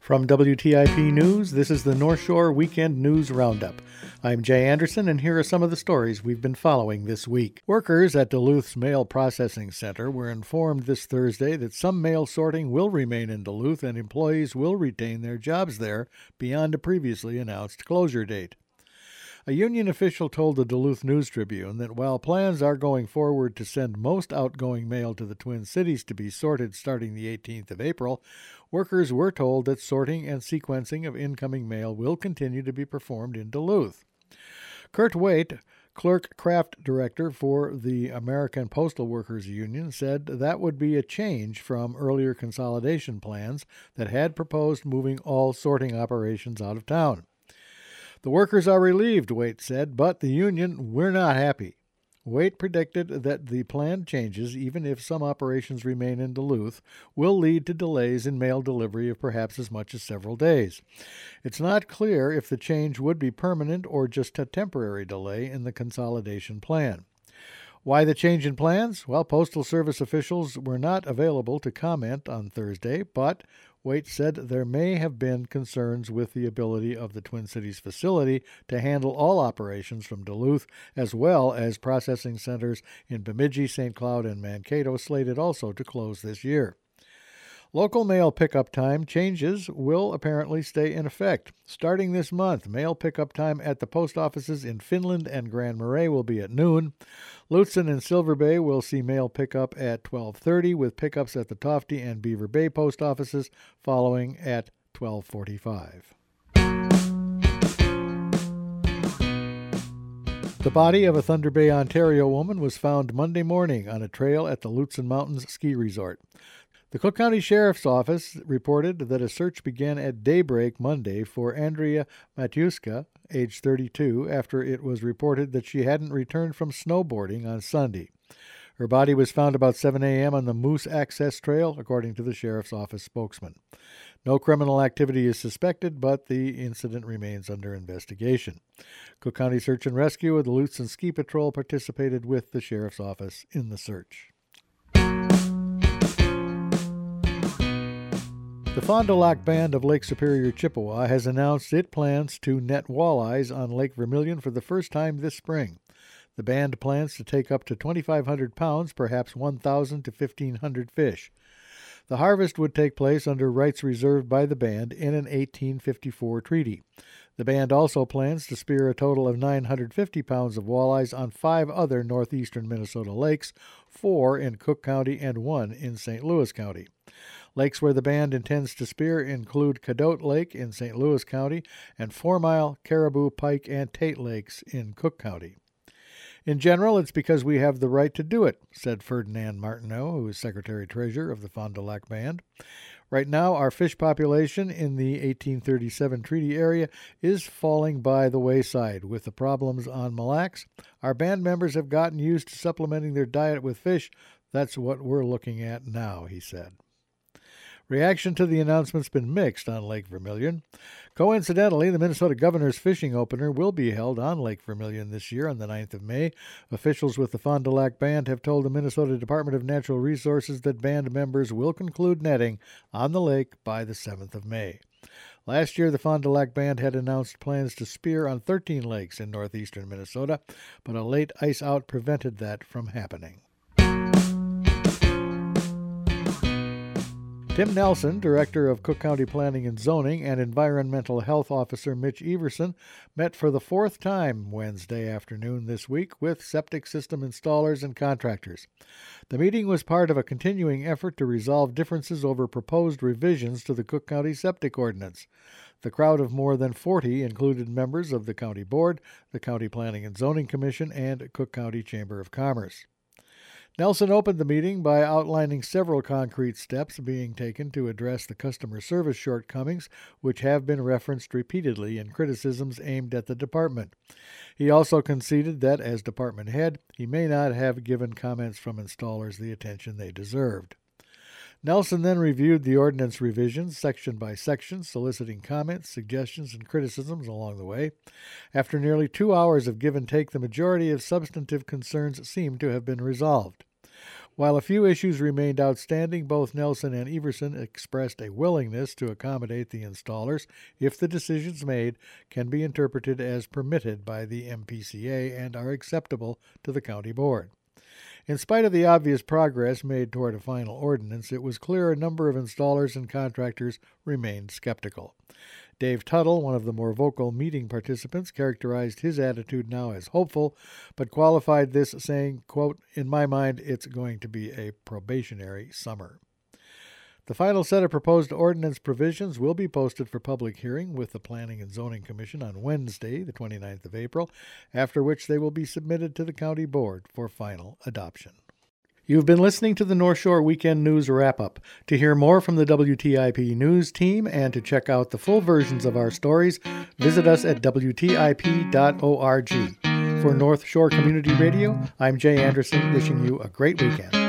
From WTIP News, this is the North Shore Weekend News Roundup. I'm Jay Anderson, and here are some of the stories we've been following this week. Workers at Duluth's Mail Processing Center were informed this Thursday that some mail sorting will remain in Duluth and employees will retain their jobs there beyond a previously announced closure date. A union official told the Duluth News-Tribune that while plans are going forward to send most outgoing mail to the Twin Cities to be sorted starting the 18th of April, workers were told that sorting and sequencing of incoming mail will continue to be performed in Duluth. Kurt Waite, Clerk Craft Director for the American Postal Workers Union, said that would be a change from earlier consolidation plans that had proposed moving all sorting operations out of town. The workers are relieved, Waite said, but the union, we're not happy. Waite predicted that the planned changes, even if some operations remain in Duluth, will lead to delays in mail delivery of perhaps as much as several days. It's not clear if the change would be permanent or just a temporary delay in the consolidation plan. Why the change in plans? Well, Postal Service officials were not available to comment on Thursday, but Waite said there may have been concerns with the ability of the Twin Cities facility to handle all operations from Duluth, as well as processing centers in Bemidji, St. Cloud, and Mankato slated also to close this year. Local mail pickup time changes will apparently stay in effect. Starting this month, mail pickup time at the post offices in Finland and Grand Marais will be at noon. Lutsen and Silver Bay will see mail pickup at 12:30, with pickups at the Tofte and Beaver Bay post offices following at 12:45. The body of a Thunder Bay, Ontario woman was found Monday morning on a trail at the Lutsen Mountains ski resort. The Cook County Sheriff's Office reported that a search began at daybreak Monday for Andrea Matiuska, age 32, after it was reported that she hadn't returned from snowboarding on Sunday. Her body was found about 7 a.m. on the Moose Access Trail, according to the Sheriff's Office spokesman. No criminal activity is suspected, but the incident remains under investigation. Cook County Search and Rescue of the Lutsen Ski Patrol participated with the Sheriff's Office in the search. The Fond du Lac Band of Lake Superior, Chippewa has announced it plans to net walleyes on Lake Vermilion for the first time this spring. The band plans to take up to 2,500 pounds, perhaps 1,000 to 1,500 fish. The harvest would take place under rights reserved by the band in an 1854 treaty. The band also plans to spear a total of 950 pounds of walleyes on 5 other northeastern Minnesota lakes, 4 in Cook County and 1 in St. Louis County. Lakes where the band intends to spear include Cadott Lake in St. Louis County and 4 Mile, Caribou, Pike, and Tate Lakes in Cook County. In general, it's because we have the right to do it, said Ferdinand Martineau, who is Secretary-Treasurer of the Fond du Lac Band. Right now, our fish population in the 1837 treaty area is falling by the wayside. With the problems on Mille Lacs, our band members have gotten used to supplementing their diet with fish. That's what we're looking at now, he said. Reaction to the announcement's been mixed on Lake Vermilion. Coincidentally, the Minnesota Governor's Fishing Opener will be held on Lake Vermilion this year on the 9th of May. Officials with the Fond du Lac Band have told the Minnesota Department of Natural Resources that band members will conclude netting on the lake by the 7th of May. Last year, the Fond du Lac Band had announced plans to spear on 13 lakes in northeastern Minnesota, but a late ice out prevented that from happening. Tim Nelson, Director of Cook County Planning and Zoning, and Environmental Health Officer Mitch Everson met for the 4th time Wednesday afternoon this week with septic system installers and contractors. The meeting was part of a continuing effort to resolve differences over proposed revisions to the Cook County Septic Ordinance. The crowd of more than 40 included members of the County Board, the County Planning and Zoning Commission, and Cook County Chamber of Commerce. Nelson opened the meeting by outlining several concrete steps being taken to address the customer service shortcomings, which have been referenced repeatedly in criticisms aimed at the department. He also conceded that, as department head, he may not have given comments from installers the attention they deserved. Nelson then reviewed the ordinance revisions section by section, soliciting comments, suggestions, and criticisms along the way. After nearly 2 hours of give and take, the majority of substantive concerns seemed to have been resolved. While a few issues remained outstanding, both Nelson and Everson expressed a willingness to accommodate the installers if the decisions made can be interpreted as permitted by the MPCA and are acceptable to the county board. In spite of the obvious progress made toward a final ordinance, it was clear a number of installers and contractors remained skeptical. Dave Tuttle, one of the more vocal meeting participants, characterized his attitude now as hopeful, but qualified this saying, quote, "In my mind, it's going to be a probationary summer." The final set of proposed ordinance provisions will be posted for public hearing with the Planning and Zoning Commission on Wednesday, the 29th of April, after which they will be submitted to the county board for final adoption. You've been listening to the North Shore Weekend News Wrap-Up. To hear more from the WTIP News team and to check out the full versions of our stories, visit us at WTIP.org. For North Shore Community Radio, I'm Jay Anderson, wishing you a great weekend.